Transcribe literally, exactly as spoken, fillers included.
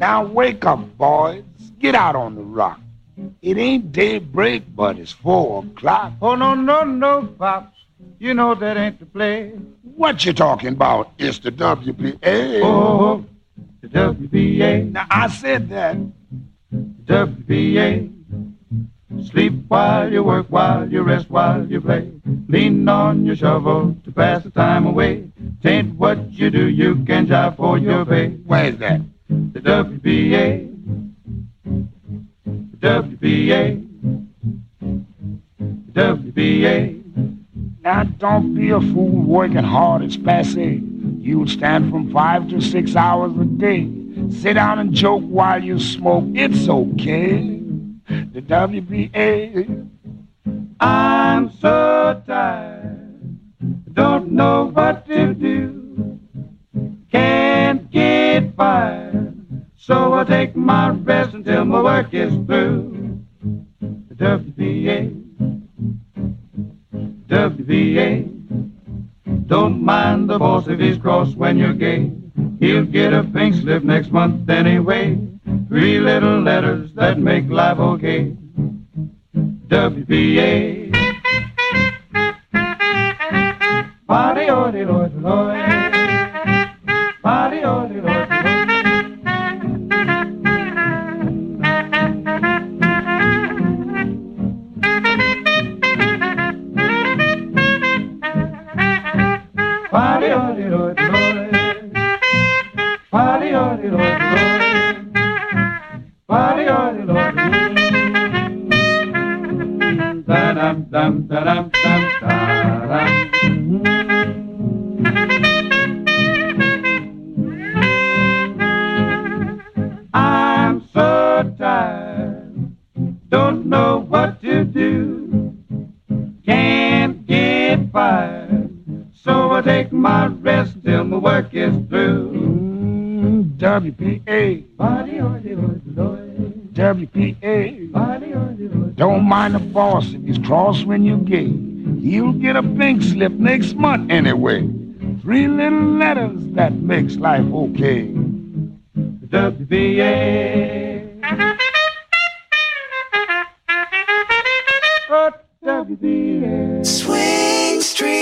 Now wake up, boys. Get out on the rock. It ain't daybreak, but it's four o'clock. Oh, no, no, no, Pops. You know that ain't the play. What you talking about? It's the W P A. Oh, the W P A. Now, I said that. W P A. Sleep while you work, while you rest, while you play. Lean on your shovel to pass the time away. Tain't what you do, you can jive for your pay. Where's that? The W P A. The W P A. The W P A. Now, don't be a fool working hard as passe. You'll stand from five to six hours a day. Sit down and joke while you smoke. It's okay. The W P A. I'm so tired, don't know what to do. Can't get fired, so I take my rest until my work is through. The W P A. W P A. Don't mind the boss if he's cross when you're gay. He'll get a pink slip next month anyway. Three little letters that make life okay. W P A. Party, ody, loy, loy. Party, ody, loy, Party, ody, loy, loy. Party, ody, loy, loy. Party, ody, loy, loy. Da-dum, dum, da-dum, dum, da-dum. I'm so tired, don't know what to do. Can't get fired, so I take my rest till my work is through. Mm, W P A. Body, oily, oily, oily. W P A. Body, oily, oily. Don't mind the boss if he's cross when you're gay. He'll get a pink slip next month anyway. Three little letters that makes life okay. W P A. Oh, W P A. Swing Street.